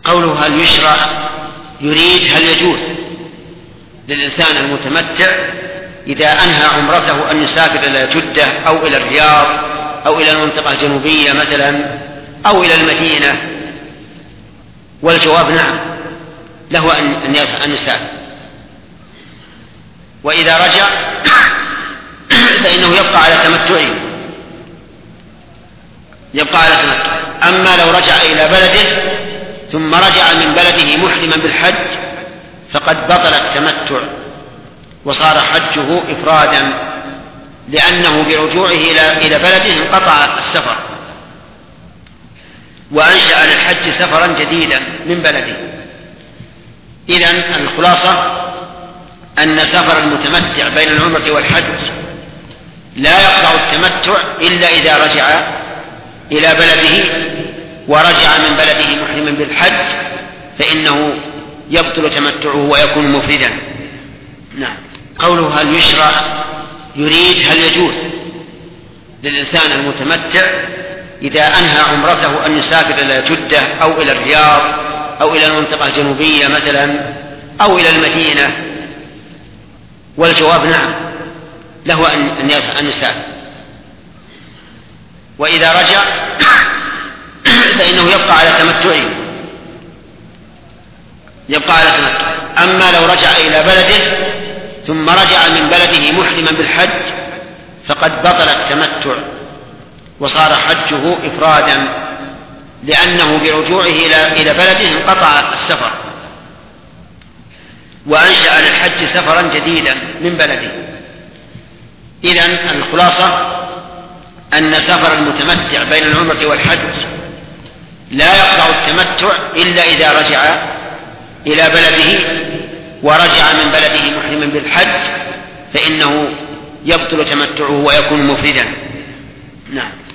قوله هل يشرع يريد هل يجوز للإنسان المتمتع إذا أنهى عمرته أن يسافر إلى جدة أو إلى الرياض أو إلى المنطقة الجنوبية مثلا أو إلى المدينة؟ والجواب نعم، له أن يسافر، وإذا رجع فإنه يبقى على تمتعه. أما لو رجع إلى بلده ثم رجع من بلده محرما بالحج فقد بطل التمتع وصار حجه إفرادا، لأنه برجوعه إلى بلده انقطع السفر وأنشأ للحج سفرا جديدا من بلده. إذن الخلاصة أن سفر المتمتع بين العمرة والحج لا يقطع التمتع إلا إذا رجع إلى بلده ورجع من بلده محرما بالحج، فإنه يبطل تمتعه ويكون مفردا. نعم. قوله هل يشرع يريد هل يجوز للإنسان المتمتع إذا أنهى عمرته أن يسافر إلى جدة أو إلى الرياض أو إلى المنطقة الجنوبية مثلا أو إلى المدينة؟ والجواب نعم، له أن يسافر، وإذا رجع فإنه يبقى على تمتعه. أما لو رجع إلى بلده ثم رجع من بلده محرما بالحج فقد بطل التمتع وصار حجه إفرادا، لأنه برجوعه إلى بلده انقطع السفر وأنشأ للحج سفرا جديدا من بلده. إذن الخلاصة أن سفر المتمتع بين العمرة والحج لا يقطع التمتع إلا إذا رجع إلى بلده ورجع من بلده محرما بالحج، فإنه يبطل تمتعه ويكون مفردا. نعم.